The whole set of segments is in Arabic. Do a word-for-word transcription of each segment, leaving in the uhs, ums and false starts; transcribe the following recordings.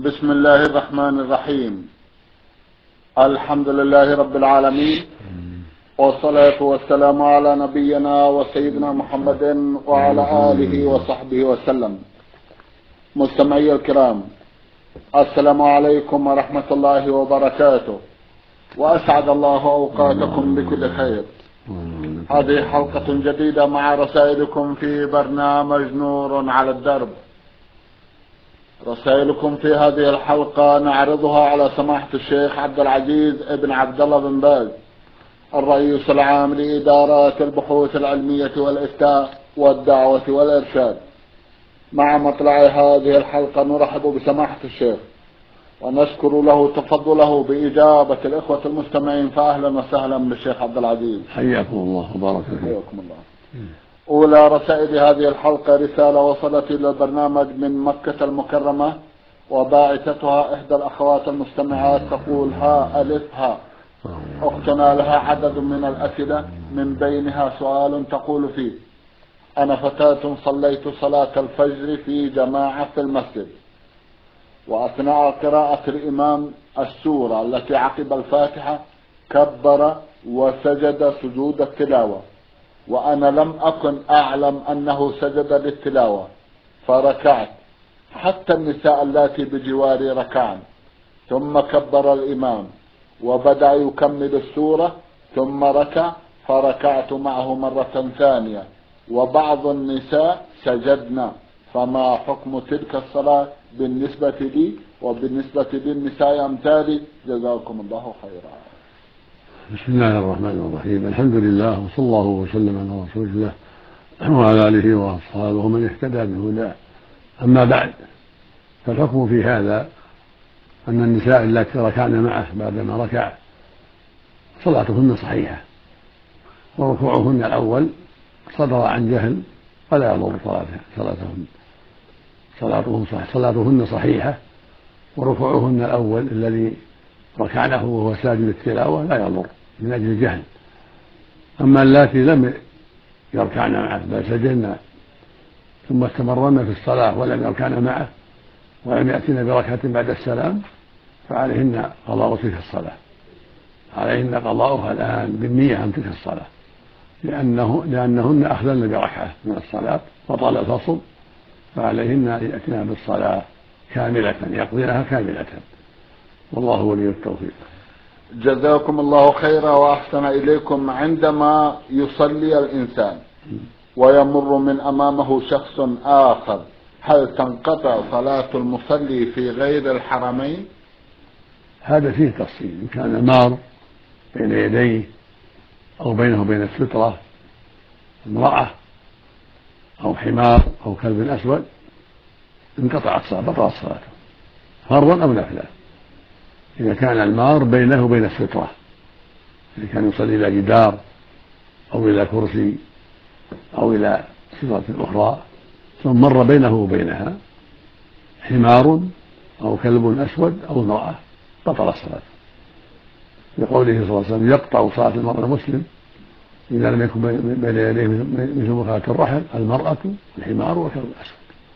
بسم الله الرحمن الرحيم. الحمد لله رب العالمين، والصلاة والسلام على نبينا وسيدنا محمد وعلى آله وصحبه وسلم. مستمعي الكرام، السلام عليكم ورحمة الله وبركاته، وأسعد الله أوقاتكم بكل خير. هذه حلقة جديدة مع رسائلكم في برنامج نور على الدرب. رسائلكم في هذه الحلقة نعرضها على سماحة الشيخ عبد العزيز ابن عبد الله بن باز، الرئيس العام لإدارات البحوث العلمية والإفتاء والدعوة والإرشاد. مع مطلع هذه الحلقة نرحب بسماحة الشيخ ونشكر له تفضله بإجابة الإخوة المستمعين، فأهلا وسهلا بالشيخ عبد العزيز. حياكم الله وبارك فيكم. حياكم الله. أولى رسائل هذه الحلقة رسالة وصلت إلى البرنامج من مكة المكرمة، وباعثتها إحدى الأخوات المستمعات تقول: ها ألف ها. أختنا لها عدد من الأسئلة، من بينها سؤال تقول فيه: أنا فتاة صليت صلاة الفجر في جماعة في المسجد، وأثناء قراءة الإمام السورة التي عقب الفاتحة كبر وسجد سجود التلاوة، وأنا لم أكن أعلم أنه سجد للتلاوة فركعت، حتى النساء اللاتي بجواري ركعن، ثم كبر الإمام وبدأ يكمل السورة ثم ركع فركعت معه مرة ثانية، وبعض النساء سجدنا، فما حكم تلك الصلاة بالنسبة لي وبالنسبة للنساء أمثالي؟ جزاكم الله خيرا. بسم الله الرحمن الرحيم. الحمد لله، وصلى الله وسلم على رسول الله وعلى آله وأصحابه ومن اهتدى بهداه. أما بعد، فالحكم في هذا أن النساء اللاتي ركعن معه بعدما ركع صلاتهن صحيحة، وركوعهن الأول صدر عن جهل فلا يضر صلاتهن صلاتهن صحيحة صلاتهن صحيحة وركوعهن الأول الذي ركعنه وهو ساجد التلاوة لا يضر من أجل الجهل. أما اللاتي لم يركعن معه بل سجدن ثم استمرن في الصلاة ولم يركعن معه ولم يأتين بركعة بعد السلام فعليهن قضاء تلك الصلاة، عليهن قضاؤها الآن بالنية عن تلك الصلاة، لأنه لأنهن أخللن بركعة من الصلاة وطال الفصل، فعليهن يأتين بالصلاة كاملة يقضينها كاملة، والله ولي التوفيق. جزاكم الله خيرا وأحسن إليكم. عندما يصلي الإنسان ويمر من أمامه شخص آخر، هل تنقطع صلاة المصلي في غير الحرمين؟ هذا فيه تفصيل. إن كان مار بين يديه أو بينه وبين السترة امرأة أو حمار أو كلب أسود انقطعت الصلاة، بطلت صلاته فرضا أو نفلا. إذا كان المار بينه وبين السترة، إذا كان يصلي إلى جدار أو إلى كرسي أو إلى سترة أخرى ثم مر بينه وبينها حمار أو كلب أسود أو امرأة بطل الصلاة، لقوله صلى الله عليه وسلم: يقطع صلاة المرء المسلم إذا لم يكن بين يديه مثل مخالة الرحل المرأة الحمار والكلب الأسود.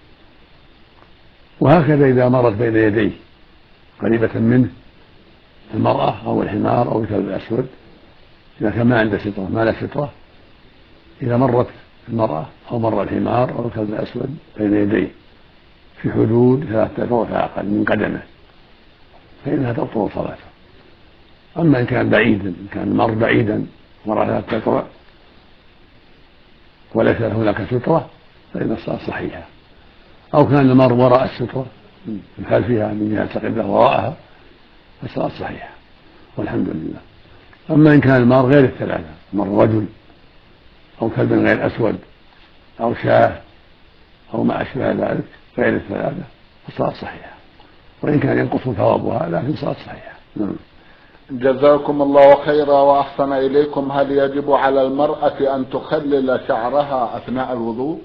وهكذا إذا مرت بين يديه قريبة منه المرأة أو الحمار أو الكلب الأسود، إذا كان ما عنده سترة ما له سترة، إذا مرت المرأة أو مر الحمار أو الكلب الأسود بين يديه في حدود ثلاثة أذرع فأقل من قدمه فإنها تبطل صلاته. أما إن كان بعيدا، إن كان مر بعيدا مر ثلاثة أذرع وليس هناك سترة فإن الصلاة صحيحة، أو كان المر وراء السترة من خلفها من جهة القبلة وراءها فالصلاة صحيحة والحمد لله. أما إن كان المار غير الثلاثة، مر رجل أو كلب غير أسود أو شاة أو ما أشبه ذلك غير الثلاثة فالصلاة صحيحة، وإن كان ينقص ثوابها لكن الصلاة صحيحة. نعم. جزاكم الله خيرا وأحسن إليكم. هل يجب على المرأة أن تخلل شعرها أثناء الوضوء؟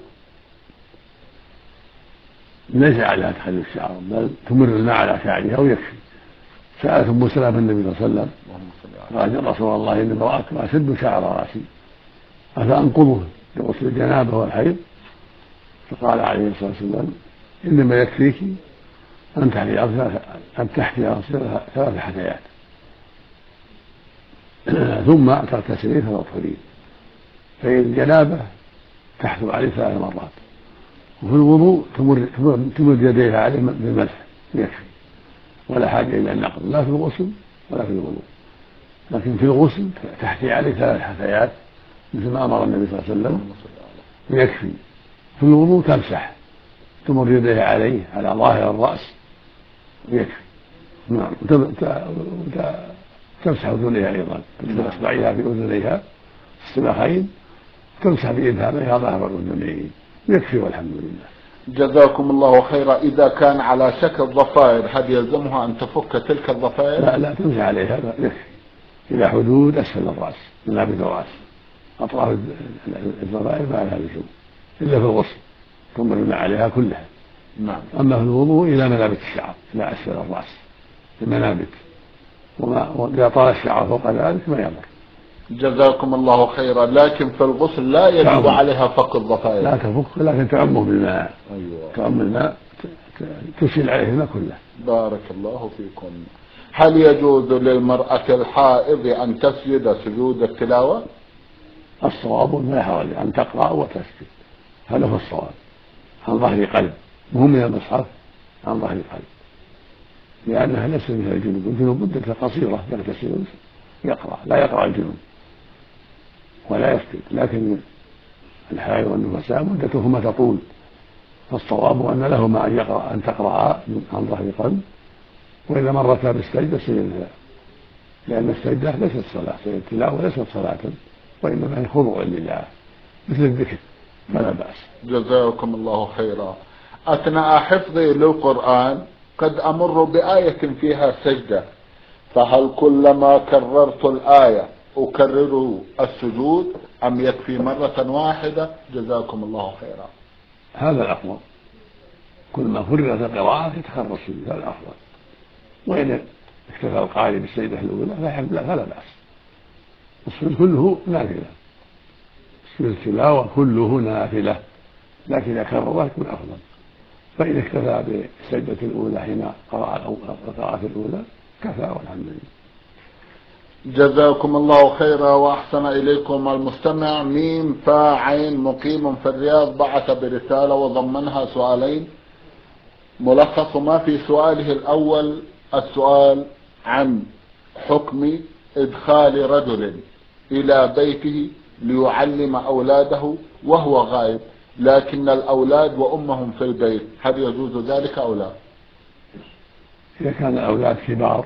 ليس عليها تخلل الشعر، بل تمر الماء على شعرها ويكفي. سألت أم سلمة النبي صلى الله عليه وسلم قال: يا رسول الله إني امرأة أشد شعر رأسي أفأنقضه لغسل الجنابة والحيض؟ قال: لا، لا تخلل شعرك، فإن الصلاة صحيحة. وإن كان ينقص ثوابها لكن الصلاة صحيحة. نعم. اللهم صل على سيدنا محمد. أفأنقضه لغسل الجنابة والحيض؟ فقال عليه الصلاة والسلام: إنما يكفيك أن تحفي أن تحفي ثلاث حثيات ثم تغتسلين فتطهرين. فإن الجنابة تحثو عليه ثلاث مرات، وفي الوضوء تمر تمر يديها عليه بالمسح يكفي، ولا حاجة إلى النقض لا في الغسل ولا في الوضوء. لكن في الغسل تحثي عليه ثلاث حثيات مثل ما أمر النبي صلى الله عليه وسلم يكفي. في الوضوء تمسح تمر يديها عليه على ظاهر الرأس يكفي. نعم. تمسح أذنيها أيضا، تصبعيها في أذنيها السباخين، تمسح بإبهامها ظهر الأذنين يكفي والحمد لله. جزاكم الله خيرا. إذا كان على شكل ضفائر هل يلزمها أن تفك تلك الضفائر؟ لا لا تمسح عليها يكفي إلى حدود أسفل الرأس من نابت الرأس، أطراف الضفائر ما لها لزوم إلا في الغسل تمر الماء عليها كلها. نعم. أما في الوضوء إلى منابت الشعر إلى أسفل الرأس المنابت، وإذا طال الشعر فوق ذلك ما يضر. جزاكم الله خيرا. لكن في الغسل لا يجب عليها فك الضفائر؟ لا تفك، لكن تعمه بالماء. أيوة. تعم الماء تسيل عليه الماء كله. بارك الله فيكم. هل يجوز للمرأة الحائض أن تسجد سجود التلاوة؟ الصواب لا حرج أن تقرأ وتسجد، هذا هو الصواب، عن ظهر قلب، مو من المصحف، عن ظهر قلب، لأنها ليست مثل الجنوب. الجنوب مدة قصيرة يغتسل يقرأ، لا يقرأ الجنوب ولا يسجد، لكن الحائض والنفساء مدتهما تطول، فالصواب أن لهما أن يقرأ أن تقرأ عن ظهر قلب، وإذا مرتا بالسجدة سجدتا، لأن السجدة ليست صلاة، التلاوة ليست صلاة وإنما هي خضوع لله مثل الذكر فلا بأس. جزاكم الله خيرا. أثناء حفظي للقرآن قد أمر بآية فيها سجدة، فهل كلما كررت الآية أكرر السجود أم يكفي مرة واحدة؟ جزاكم الله خيرا. هذا الأفضل، كل ما فرغت القراءة يتكرر السجود، هذا الأفضل. وإن اكتفى القارئ بالسجدة الأولى فلا بأس. السجود كله نافلة، سجود التلاوة كله نافلة، لكن إذا كرر يكون أفضل. فإن اكتفى بالسجدة الأولى حين قرأ القراءة الأولى كفى والحمد لله. جزاكم الله خيرا وأحسن إليكم. المستمع ميم فا عين مقيم في الرياض بعث برسالة وضمنها سؤالين. ملخص ما في سؤاله الأول السؤال عن حكم إدخال رجل إلى بيته ليعلم أولاده وهو غائب، لكن الأولاد وأمهم في البيت، هل يجوز ذلك أو لا؟ إذا كان الأولاد كبار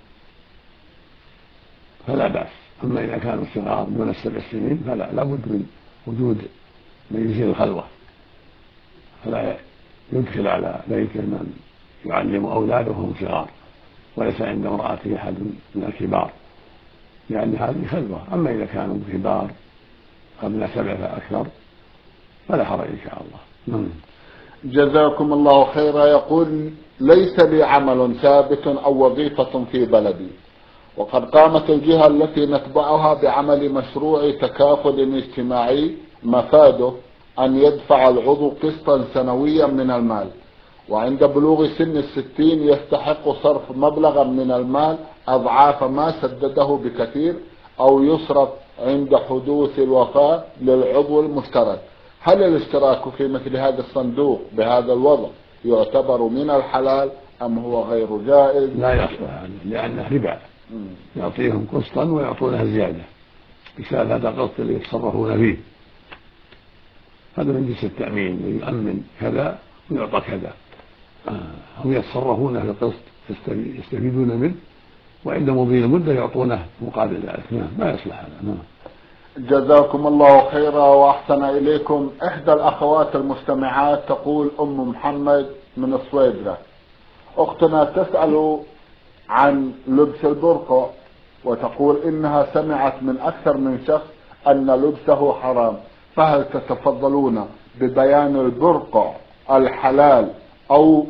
فلا بأس، أما إذا كانوا صغار دون السبع سنين فلا، لابد من وجود من يزيل الخلوة، فلا يدخل على بيته من يعلم أولاده وهم صغار وليس عند امرأته أحد من الكبار، لأن هذه خلوة. أما إذا كانوا كبار قبل سبع فأكثر فلا حرج إن شاء الله. جزاكم الله خيرا. يقول ليس لي عمل ثابت أو وظيفة في بلدي، وقد قامت الجهة التي نتبعها بعمل مشروع تكافل اجتماعي مفاده أن يدفع العضو قسطا سنويا من المال، وعند بلوغ سن الستين يستحق صرف مبلغا من المال أضعاف ما سدده بكثير، أو يصرف عند حدوث الوفاة للعضو المشترك. هل الاشتراك في مثل هذا الصندوق بهذا الوضع يعتبر من الحلال أم هو غير جائز؟ لا يصلح، لأنه ربا، يعطيهم قسطا ويعطونها زيادة بسبب هذا القسط اللي يتصرفون فيه. هذا من جنس التأمين، يؤمن كذا ويعطى كذا، هم يتصرفون في القسط يستفيدون منه، وعند مضي المدة يعطونه مقابل ذلك. ما يصلح هذا. جزاكم الله خيرا وأحسن إليكم. إحدى الأخوات المستمعات تقول أم محمد من الصويدرة: أختنا تسأل عن لبس البرقع، وتقول إنها سمعت من أكثر من شخص أن لبسه حرام، فهل تتفضلون ببيان البرقع الحلال أو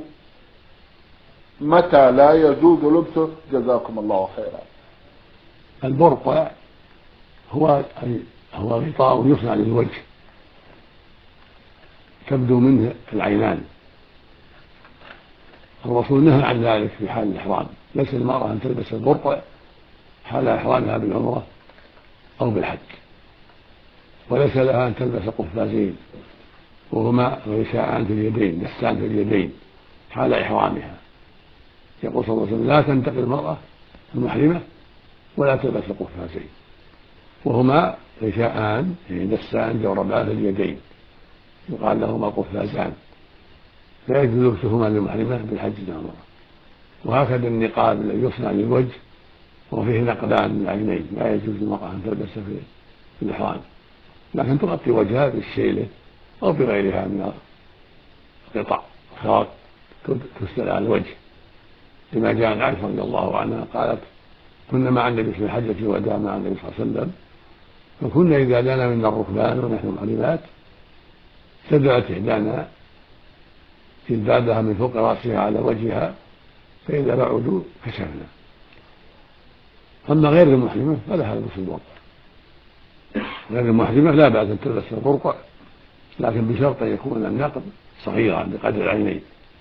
متى لا يجوز لبسه؟ جزاكم الله خيرا. البرقع هو هو غطاء يصنع للوجه تبدو منه العينان الرسول نهى عن ذلك في حال الإحرام. ليس المرأة أن تلبس البرقع حال إحرامها بالعمرة أو بالحج، وليس لها أن تلبس قفازين وهما غشاءان في اليدين دستان في اليدين حال إحرامها. يقول صلى الله عليه وسلم لا تنتقل المرأة المحرمة ولا تلبس قفازين وهما غشاءان دستان جوربان في اليدين يقال لهما قفازان، لا يجوز لبسهما للمحرمة بالحج والعمرة. وهكذا النقاب الذي يصنع للوجه وفيه نقدان للعينين لا يجوز للمرأة أن تلبسه في الإحرام، لكن تغطي وجهها بالشيلة أو بغيرها من قطع خاط تسدل على الوجه، لما جاء عن عائشة رضي الله عنها قالت كنا مع النبي في حجة الوداع مع النبي صلى الله عليه وسلم، فكنا إذا دنا منا الركبان ونحن محرمات سدلت إحدانا جلبابها من فوق رأسها على وجهها، فإذا بعدوا كشفنا. أما غير المحرمة فلها لبس البرقع. غير المحرمة لا بأس أن تلبس البرقع، لكن بشرط أن يكون النقب صغيرا بقدر العينين،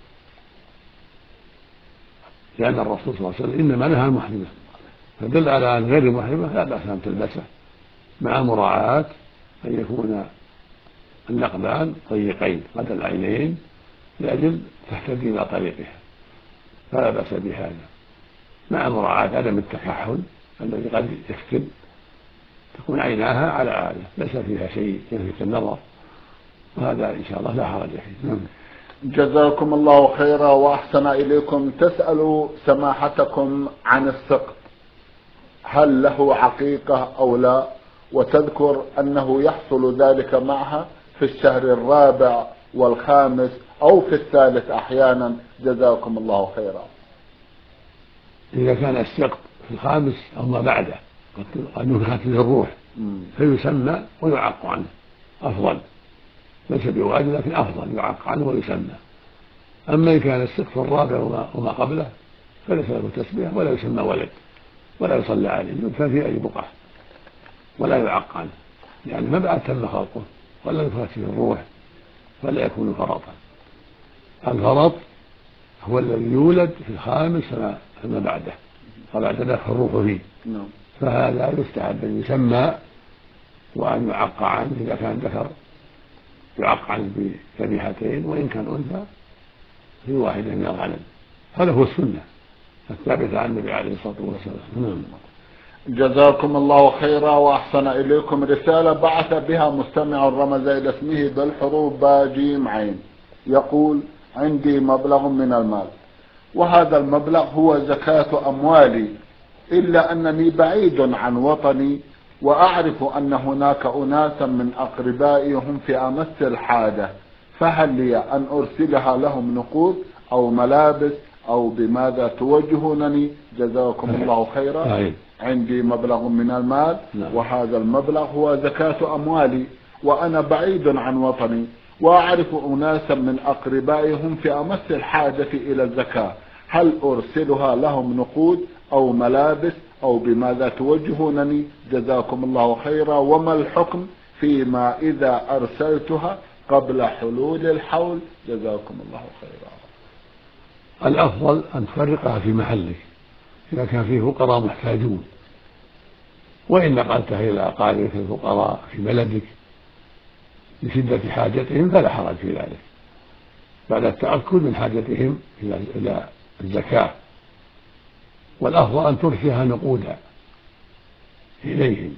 لأن الرسول صلى الله عليه وسلم إنما نهى المحرمة، فدل على أن غير المحرمة لا بأس أن تلبسه مع مراعاة أن يكون النقبان ضيقين قدر العينين لأجل تهتدي إلى طريقها، فلا بأس بهذا، مع مراعاة عدم التكحل الذي قد يفتن تكون عيناها على عادة ليس فيها شيء يلفت النظر، وهذا إن شاء الله لا حرج فيه. نعم. جزاكم الله خيرا وأحسن إليكم. تسأل سماحتكم عن السقط، هل له عقيقة أو لا؟ وتذكر أنه يحصل ذلك معها في الشهر الرابع والخامس أو في الثالث أحيانا. جزاكم الله خيرا. إذا كان السقط في الخامس أو ما بعده قد نفخت فيه الروح فيسمى ويعق عنه أفضل، ليس بواجب لكن أفضل يعق عنه ويسمى. أما إن كان السقط في الرابع وما قبله فليس له تسمية ولا يسمى ولد ولا يصلى عليه، يدفن في أي بقعة ولا يعق عنه، يعني ما بعد تم خلقه ولا نفخت فيه الروح فلا يكون فرطا. الفرط هو الذي يولد في الخامس فما بعده وبعد نفخ الروح فيه، فهذا يستحب أن يسمى وأن يعق عنه إذا كان ذكر يعق عنه بذبيحتين، وإن كان أنثى في واحدة من الغنم. هذا هو السنة الثابتة عن النبي عليه الصلاة والسلام. نعم. جزاكم الله خيرا وأحسن إليكم. رسالة بعث بها مستمع رمز إلى اسمه بالحروف باء جيم عين، يقول عندي مبلغ من المال وهذا المبلغ هو زكاة أموالي، إلا أنني بعيد عن وطني وأعرف أن هناك أناسا من أقربائي هم في أمس الحاجة، فهل لي أن أرسلها لهم نقود أو ملابس أو بماذا توجهونني؟ جزاكم الله خيرا. عندي مبلغ من المال وهذا المبلغ هو زكاة أموالي وأنا بعيد عن وطني وأعرف أناسا من أقربائي هم في أمس الحاجة إلى الزكاة، هل أرسلها لهم نقود أو ملابس أو بماذا توجهونني؟ جزاكم الله خيرا. وما الحكم فيما إذا أرسلتها قبل حلول الحول؟ جزاكم الله خيرا. الأفضل أن تفرقها في محلك إذا كان فيه فقراء محتاجون، وإن نقلتها إلى أقاربك الفقراء في بلدك لشدة حاجتهم فلا حرج في ذلك بعد التأكد من حاجتهم إلى الزكاة. والأفضل أن ترسلها نقودا إليهم،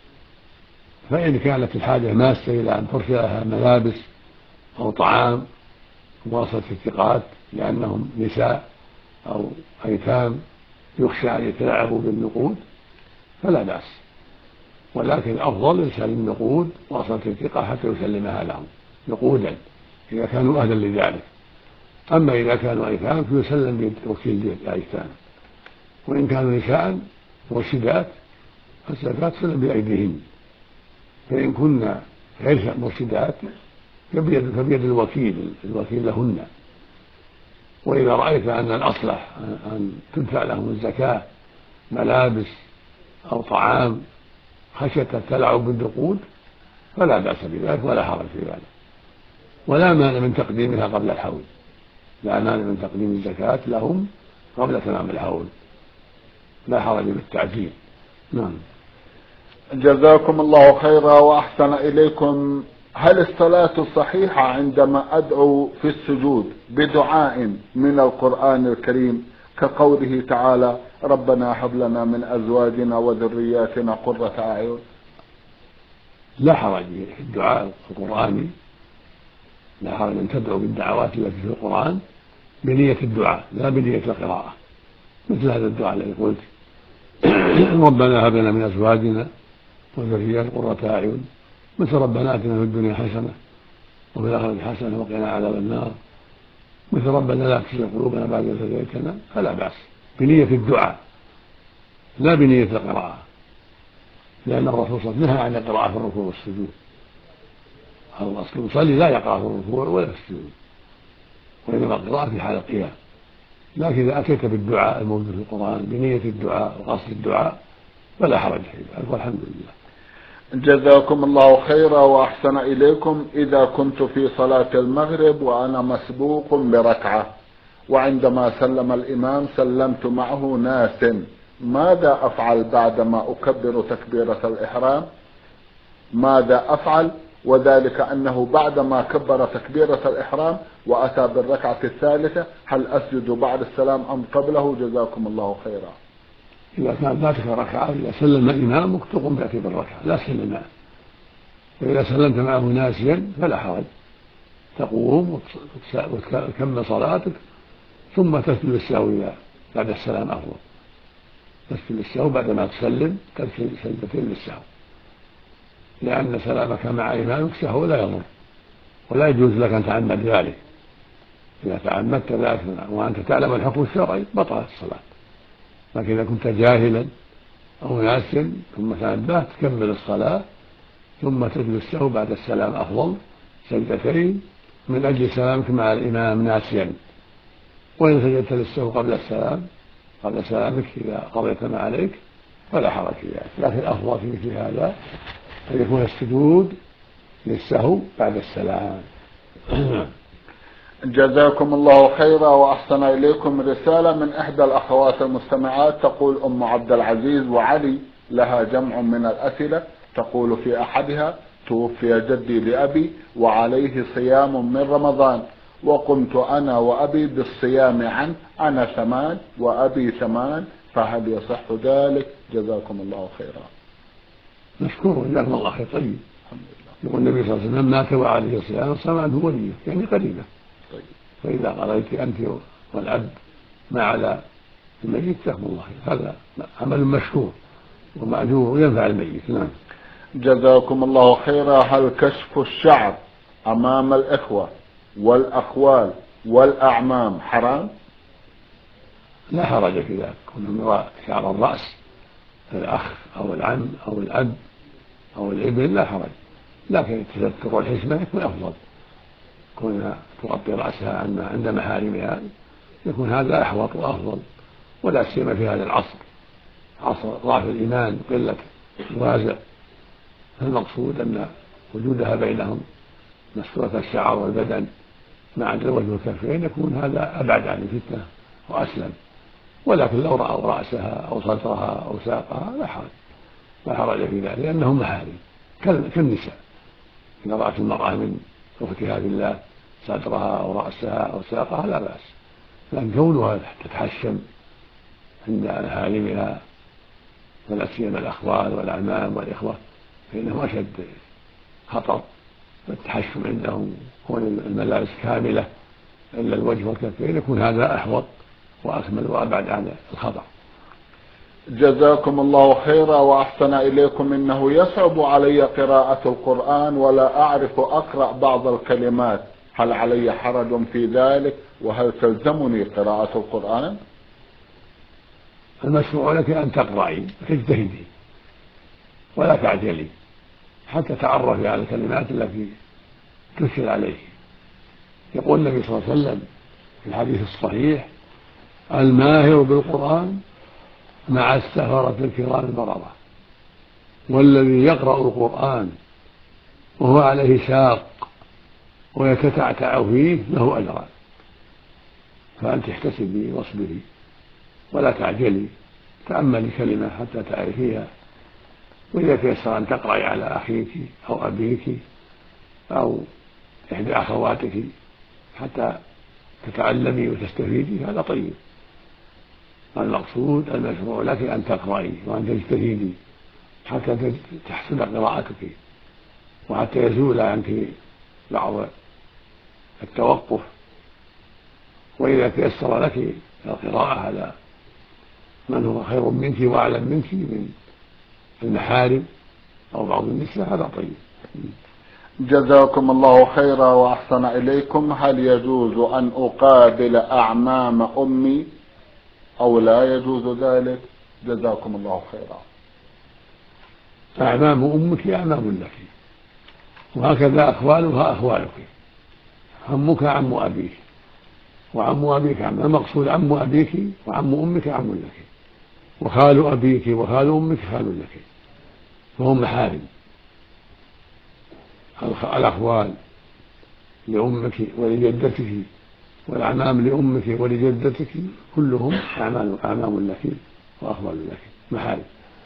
فإن كانت الحاجة ماسة إلى أن ترسلها ملابس أو طعام بواسطة الثقات لأنهم نساء أو أيتام يخشى أن يتلاعبوا بالنقود فلا بأس، ولكن الأفضل إرسال النقود بواسطة الثقة حتى يسلمها لهم نقودا إذا كانوا أهلا لذلك. أما إذا كانوا أيتام فيسلم بوكيل الأيتام، وإن كانوا نساء مرشدات فالزكاة تسلم بأيديهن، فإن كنا غير مرشدات فبيد, فبيد الوكيل الوكيل لهن. وإذا رأيت أن الأصلح أن تدفع لهم الزكاة ملابس أو طعام خشية التلاعب بالنقود فلا بأس بذلك ولا حرج في ذلك، ولا مانع من تقديمها قبل الحول لا مانع من تقديم الزكاة لهم قبل تمام الحول، لا حرج بالتعجيل. نعم. جزاكم الله خيرا وأحسن إليكم. هل الصلاة صحيحة عندما أدعو في السجود بدعاء من القرآن الكريم كقوله تعالى ربنا هب لنا من أزواجنا وذرياتنا قرة أعين؟ لا حرج في الدعاء القرآني، لا حرج أن تدعو بالدعوات التي في القرآن بنية الدعاء لا بنية القراءة، مثل هذا الدعاء الذي قلت ربنا هب لنا من أزواجنا وذرياتنا قرة أعين، مثل ربنا آتنا في الدنيا حسنة وفي الآخرة حسنة وقنا عذاب النار، مثل ربنا لا تزغ قلوبنا بعد إذ هديتنا، فلا بأس بنية الدعاء لا بنية القراءة، لأن الرسول صلى الله عليه وسلم نهى عن القراءة في الركوع والسجود. الأصل يصلي لا يقرأ في الركوع ولا في السجود، وإنما القراءة في حال القيام. لكن إذا أتيت بالدعاء الموجود في القرآن بنية الدعاء وقصد الدعاء فلا حرج في ذلك، والحمد لله. جزاكم الله خيرا وأحسن إليكم. إذا كنت في صلاة المغرب وأنا مسبوق بركعة وعندما سلم الإمام سلمت معه ناس، ماذا أفعل بعدما أكبر تكبيرة الإحرام؟ ماذا أفعل؟ وذلك أنه بعدما كبر تكبيرة الإحرام وأتى بالركعة الثالثة هل أسجد بعد السلام أم قبله؟ جزاكم الله خيرا. إذا كان فاتك ركعة إذا سلم إمامك تقوم تأتي بالركعة لا تسلم معه، وإذا سلمت معه ناسيا فلا حرج، تقوم وتكمل صلاتك ثم تسجد السهو بعد السلام أفضل، تسجد السهو بعدما تسلم تسجد سجدتين للسهو، لأن سلامك مع إمامك سهو لا يضر ولا يجوز لك أن تعمد ذلك. إذا تعمدت ذلك وأنت تعلم الحكم الشرعي بطلت الصلاة، لكن إذا كنت جاهلا أو ناسيا ثم تنبهت تكمل الصلاة ثم تسجد السهو بعد السلام أفضل سجدتين من أجل سلامك مع الإمام ناسيا. وإن سجدت للسهو قبل السلام قبل سلامك إذا قضيت ما عليك فلا حرج في ذلك، لكن الأفضل في مثل هذا أن يكون السجود للسهو بعد السلام. جزاكم الله خيرا وأحسن إليكم. رسالة من إحدى الأخوات المستمعات تقول أم عبد العزيز وعلي لها جمع من الأسئلة، تقول في أحدها توفي جدي لأبي وعليه صيام من رمضان وقمت أنا وأبي بالصيام عنه، أنا ثمان وأبي ثمان، فهل يصح ذلك؟ جزاكم الله خيرا. مشكور جزاكم الله خير. طيب يقول النبي صلى الله عليه وسلم مات وعليه صيام صام عنه وليه يعني قريبة. طيب. فإذا قضيت أنت والأب ما على الميت جزاكم الله خير، هذا عمل مشكور ومأجور وينفع الميت. نعم. جزاكم الله خيرا. هل كشف الشعر أمام الإخوة والأخوال والأعمام حرام؟ لا حرج في ذلك، كل يرى شعر الرأس الأخ أو العم أو الأب أو الابن لا حرج، لكن التستر والحشمة يكون أفضل، كونها تغطي رأسها عند محارمها يكون هذا أحوط وأفضل، ولا سيما في هذا العصر عصر ضعف الإيمان قلة الوازع، فالمقصود أن وجودها بينهم مستورة الشعر والبدن مع الوجه والكفين يكون هذا أبعد عن الفتنة وأسلم. ولكن لو رأوا رأسها أو صدرها أو ساقها لا حرج، لا حرج في ذلك لأنهم محارم كالنساء. إذا رأت المرأة من أختها بالله صدرها أو رأسها أو ساقها لا بأس، لأن كونها تتحشم عند محارمها ولا سيما الأخوال والأعمام والإخوة فإنهم أشد خطر، والتحشم عندهم كون الملابس كاملة إلا الوجه والكفين يكون هذا أحوط وأكمل وأبعد عن الخطر. جزاكم الله خيرا وأحسن إليكم. إنه يصعب علي قراءة القرآن ولا أعرف أقرأ بعض الكلمات، هل علي حرج في ذلك؟ وهل تلزمني قراءة القرآن؟ المشروع لك أن تقرأي وتجتهدي ولا تعجلي حتى تعرفي على الكلمات التي تشكل عليه. يقول النبي صلى الله عليه وسلم في الحديث الصحيح الماهر بالقرآن مع السفرة الكرام البررة، والذي يقرأ القرآن وهو عليه شاق ويتتعتع فيه له أجران، فأنت احتسبي واصبري ولا تعجلي، تأملي كلمة حتى تعرفيها، وإذا تيسر أن تقرأي على أخيك أو أبيك أو إحدى أخواتك حتى تتعلمي وتستفيدي هذا طيب. المقصود المشروع لك أن تقرأي وأن تجتهدي حتى تحسن قراءتك وحتى يزول عنك بعض التوقف، وإذا تيسر لك القراءة على من هو خير منك وأعلم منك من المحارم أو بعض النساء هذا طيب. جزاكم الله خيرا وأحسن إليكم. هل يجوز أن أقابل أعمام أمي أو لا يجوز ذلك؟ جزاكم الله خيرا. أعمام أمك أعمام لك، وهكذا أخوالها أخوالك، عمك عم أبيك وعم أبيك عم، المقصود عم أبيك وعم أمك عم لك، وخال أبيك وخال أمك خال لك، فهم محارم. الأخوال لأمك ولجدتك والأعمام لأمك ولجدتك كلهم أعمام لك وأخوال لك محارم.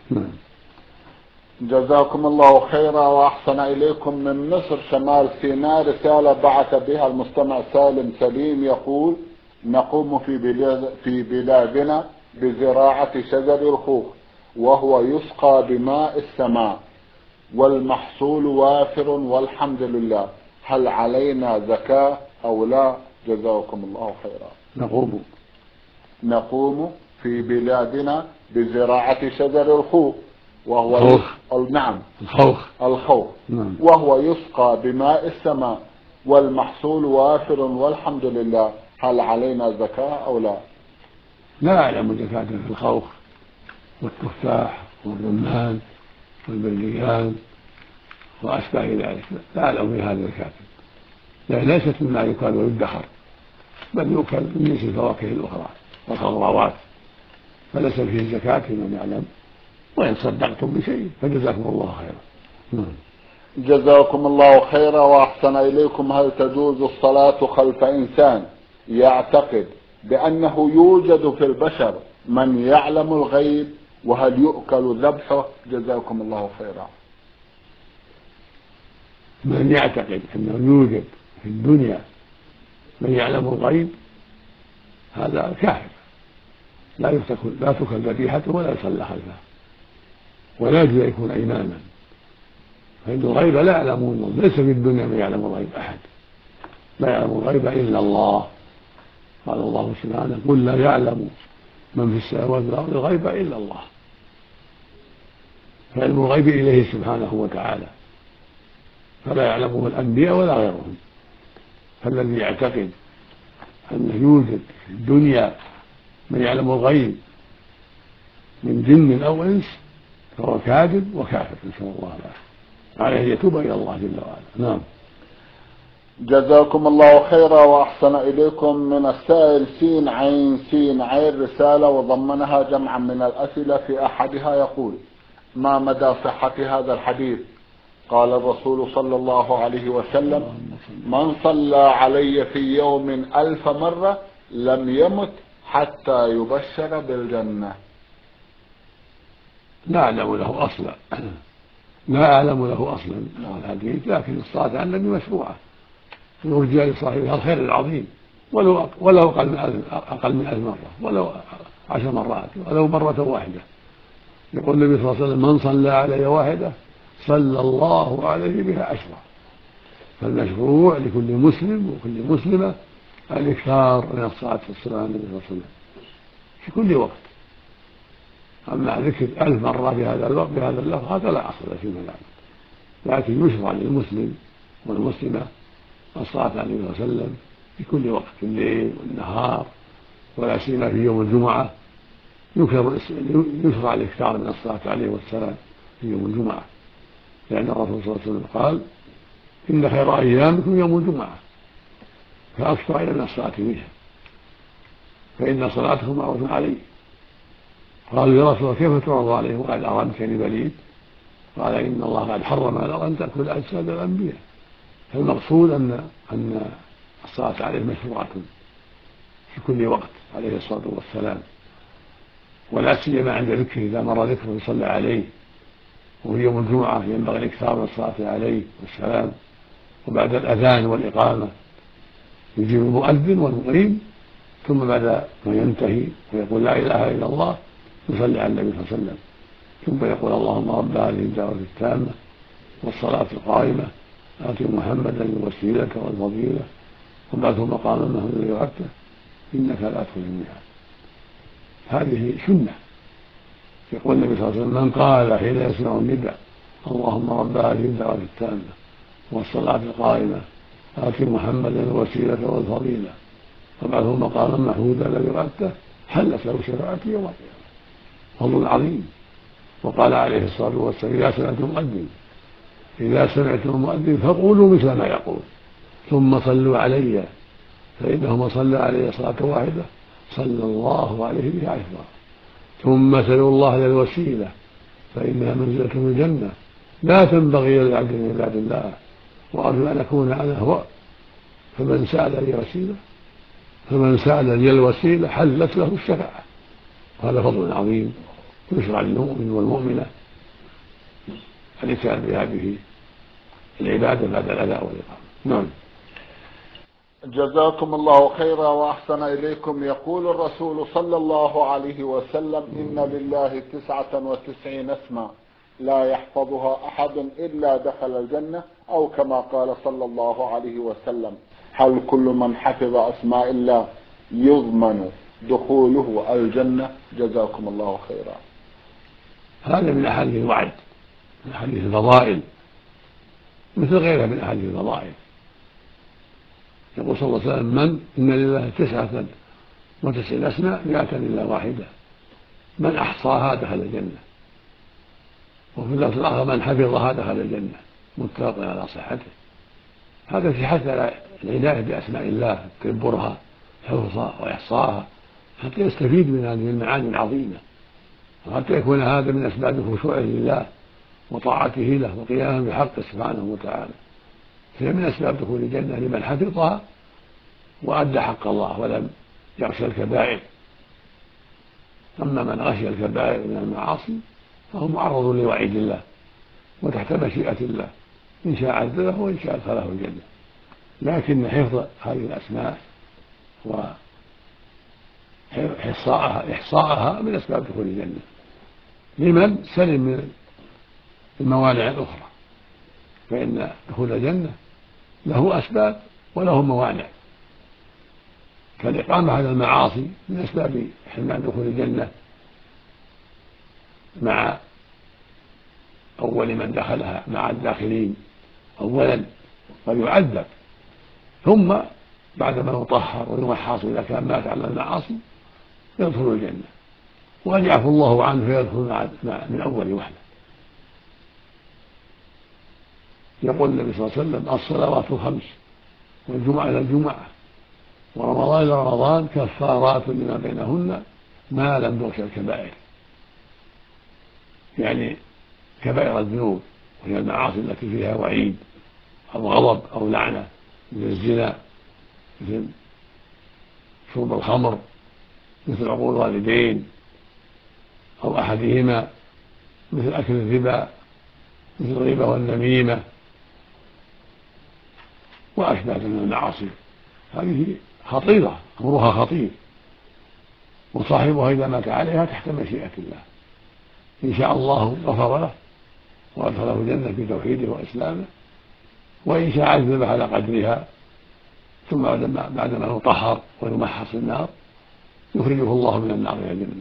جزاكم الله خيرا وأحسن إليكم. من مصر شمال سيناء رسالة بعث بها المستمع سالم سليم يقول: نقوم في بلاد في بلادنا بزراعة شجر الخوخ وهو يسقى بماء السماء والمحصول وافر والحمد لله، هل علينا زكاة أو لا؟ جزاكم الله خيرا. نقوم نقوم في بلادنا بزراعة شجر الخوخ وهو الخوخ. نعم الخوخ الخوخ نعم. وهو يسقى بماء السماء والمحصول وافر والحمد لله، هل علينا زكاة أو لا؟ لا أعلم زكاة في الخوخ والتفاح والرمان والبرليان وأشباه ذلك، لا أعلم في هذا زكاة، لأن ليست مما يكال ويدخر، بل يؤكل من جنس الفواكه الأخرى والخضروات، فليس فيه زكاة من يعلم، وإن صدقتم بشيء فجزاكم الله خيرا. جزاكم الله خيرا وأحسن إليكم. هل تجوز الصلاة خلف إنسان يعتقد بأنه يوجد في البشر من يعلم الغيب، وهل يؤكل ذبحه؟ جزاكم الله خيرا. من يعتقد أنه يوجد في الدنيا من يعلم الغيب هذا كافر، لا يتكل لا تكل ذبيحته ولا يصلى خلفه، ولا يجوز أن يكون إماما، فإن الغيب لا يعلمون، ليس في الدنيا من يعلم الغيب أحد، لا يعلم الغيب إلا الله. قال الله سبحانه: قل لا يعلم من في السماوات والأرض الغيب إلا الله، فعلم الغيب إليه سبحانه وتعالى، فلا يعلمه الأنبياء ولا غيرهم. فالذي يعتقد أنه يوجد في الدنيا من يعلم الغيب من جن أو إنس فهو كاذب وكافر، نسأل الله العافية، عليه أن يتوب إلى الله جل وعلا. نعم. جزاكم الله خيرا وأحسن إليكم. من السائل سين عين سين عين رسالة وضمنها جمعا من الأسئلة، في أحدها يقول: ما مدى صحة هذا الحديث؟ قال الرسول صلى الله عليه وسلم: من صلى علي في يوم ألف مرة لم يمت حتى يبشر بالجنة. لا أعلم له أصلا لا أعلم له أصلا الحديث، لكن الصلاة على النبي مشروعة يرجى لصاحبها الخير العظيم، ولو ولو أقل من ألف أقل من ألف مرة، ولو عشر مرات، ولو مرة واحدة. يقول النبي صلى الله عليه وسلم: من صلى علي واحدة صلى الله عليه بها عشرة. فالمشروع لكل مسلم وكل مسلمة الإكثار من الصلاة والسلام على النبي صلى الله عليه وسلم في كل وقت. أما ذكر ألف مرة في هذا الوقت بهذا اللفظ هذا لا أصل فيه ملام، لكن يشرع للمسلم والمسلمة الصلاة على النبي صلى الله عليه وسلم في كل وقت، في الليل والنهار، ولا سيما في يوم الجمعة يشرع الإكثار من الصلاة عليه والسلام في يوم الجمعة، لأن الرسول صلى الله عليه وسلم قال: إن خير أيامكم يوم الجمعة، فأكثر إلى من الصلاة فيها فإن صلاتكم معروض عليه. قالوا: يا رسول الله كيف تعرض عليه وقد أرمتني بليد؟ قال: إن الله قد حرم على أن تأكل أجساد الأنبياء. فالمقصود أن أن الصلاة عليه مشروعة في كل وقت عليه الصلاة والسلام، ولا سيما عند ذكره إذا مر ذكره يصلى عليه، وفي يوم الجمعة ينبغي الإكثار من الصلاة عليه والسلام، وبعد الأذان والإقامة يجيب المؤذن والمقيم، ثم بعد ما ينتهي ويقول لا إله إلا الله يصلي على النبي صلى الله عليه وسلم، ثم يقول اللهم رب هذه الدعوة التامة والصلاة القائمة آت محمدا الوسيلة والفضيلة وابعثه مقاما محمودا وعبده إنك لا تخلف الميعاد. هذه سنة. يقول النبي صلى الله عليه وسلم من قال حين يسمع النداء اللهم رب هذه الدعوة التامة والصلاة القائمة آت محمدا الوسيلة والفضيلة وابعثه مقاما محمودا الذي وعدته حلت له شفاعتي يوم القيامة. فضل عظيم. وقال عليه الصلاة والسلام إذا سمعتم مؤذن إذا سمعتم المؤذن فقولوا مثل ما يقول ثم صلوا علي فإنه من صلى علي صلاة واحدة صلى الله عليه بها عشرا ثم سلوا الله للوسيلة فإنها منزلة في الجنة لا تنبغي لعبد من عباد الله وأرجو أن أكون أنا هو فمن سأل لي وسيلة فمن سأل لي الوسيلة حلت له الشفاعة. وهذا فضل عظيم يشرع للمؤمن والمؤمنة الإتيان بهذه العبادة بعد الأداء والإقامة. نعم. جزاكم الله خيرا وأحسن إليكم. يقول الرسول صلى الله عليه وسلم إن لله تسعة وتسعين اسما لا يحفظها أحد إلا دخل الجنة أو كما قال صلى الله عليه وسلم. هل كل من حفظ أسماء الله يضمن دخوله الجنة؟ جزاكم الله خيرا. هذا من أحاديث الوعد من أحاديث الفضائل مثل غيرها من أحاديث الفضائل. يقول صلى الله عليه وسلم من إن لله تسعة وتسعين أسماء مئة إلا واحدة من أحصاها دخل الجنة. وفي اللفظ الآخر من حفظها دخل الجنة متفق على صحته. هذا في حث على العناية بأسماء الله تدبرها حفظها وإحصاها حتى يستفيد من هذه المعاني العظيمة وحتى يكون هذا من أسباب خشوعه لله وطاعته له وقيامه بحقه سبحانه وتعالى. فهي من أسباب دخول الجنة لمن حفظها وأدى حق الله ولم يغشى الكبائر. أما من غشي الكبائر من المعاصي فهو معرض لوعيد الله وتحت مشيئة الله إن شاء عذبه وإن شاء أدخله الجنة. لكن حفظ هذه الأسماء وإحصاءها إحصاءها من أسباب دخول الجنة لمن سلم من الموانع الأخرى. فإن دخول الجنة له أسباب وله موانع، فالإقامة على المعاصي من أسباب حرمان دخول الجنة مع أول من دخلها مع الداخلين أولا فيعذب ثم بعدما يطهر ويمحص إذا كان مات على المعاصي يدخل الجنة وقد يعفو الله عنه فيدخل من أول وهلة. يقول النبي صلى الله عليه وسلم الصلوات الخمس والجمعة إلى الجمعة ورمضان إلى رمضان كفارات لما بينهن ما لم تغش الكبائر، يعني كبائر الذنوب وهي المعاصي التي فيها وعيد أو غضب أو لعنة مثل الزنا مثل شرب الخمر مثل عقوق الوالدين أو أحدهما مثل أكل الربا مثل الغيبة والنميمة وأشبه من المعاصي. هذه خطيرة أمرها خطير وصاحبها إذا مات عليها تحت مشيئة الله إن شاء الله غفر له وأدخله الجنة بتوحيده وإسلامه وإن شاء عذبه على قدرها ثم بعدما يطهر ويمحص النار يخرجه الله من النار إلى الجنة.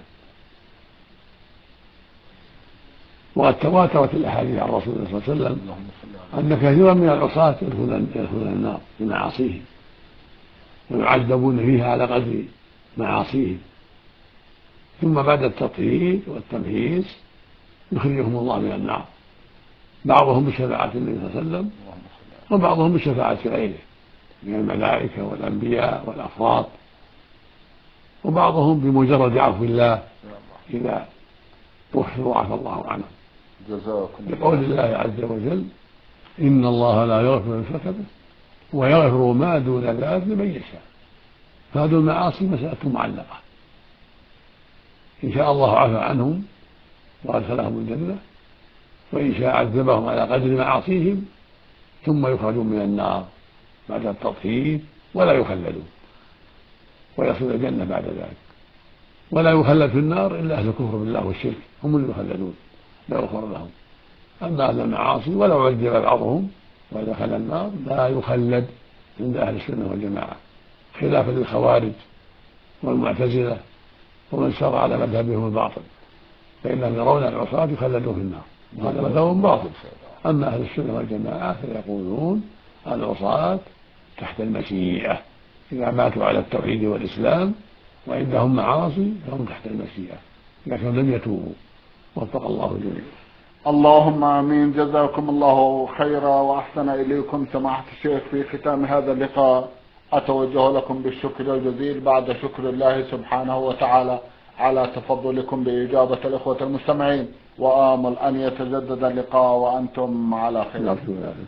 وقد تواترت الأحاديث عن رسول الله صلى الله عليه وسلم أن كثيرا من العصاة يدخلون النار بمعاصيهم ويعذبون فيها على قدر معاصيهم ثم بعد التطهير والتمحيص يخرجهم الله من النار بعضهم بشفاعة النبي صلى الله عليه وسلم وبعضهم بشفاعة غيره من الملائكة والأنبياء والأفراد وبعضهم بمجرد عفو الله إذا أحسنوا عفى الله عنهم. بقول الله عز وجل إن الله لا يغفر الفساد ويغفر ما دون ذلك لمن يشاء. فهذه المعاصي مسألة معلقة، إن شاء الله عفى عنهم وأدخلهم الجنة، وإن شاء عذبهم على قدر معاصيهم ثم يخرجون من النار بعد التطهير ولا يخلدون، ويصل الجنة بعد ذلك. ولا يخلد في النار إلا أهل الكفر بالله والشرك، هم اللي يخلدون لا يغفر لهم. أما أهل المعاصي ولو عذب بعضهم ودخل النار لا يخلد عند أهل السنة والجماعة، خلافا للخوارج والمعتزلة ومن سار على مذهبهم الباطل، فإنهم يرون العصاة يخلدون في النار وهذا مذهب باطل. أما أهل السنة والجماعة فيقولون العصاة تحت المشيئة، إذا ماتوا على التوحيد والإسلام وعندهم معاصي فهم تحت المشيئة لكن لم يتوبوا. وفق الله الجميع. اللهم آمين. جزاكم الله خيرا وأحسن إليكم سماحة الشيخ. في ختام هذا اللقاء أتوجه لكم بالشكر الجزيل بعد شكر الله سبحانه وتعالى على تفضلكم بإجابة الإخوة المستمعين، وآمل أن يتجدد اللقاء وأنتم على خير.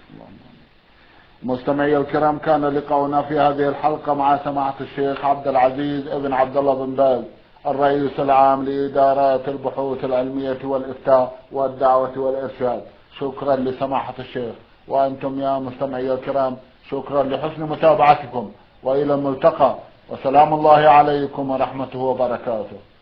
مستمعي الكرام، كان لقاؤنا في هذه الحلقة مع سماحة الشيخ عبد العزيز ابن عبد الله بن باز، الرئيس العام لإدارات البحوث العلمية والإفتاء والدعوة والإرشاد. شكرا لسماحة الشيخ، وأنتم يا مستمعي الكرام شكرا لحسن متابعتكم، وإلى الملتقى، وسلام الله عليكم ورحمته وبركاته.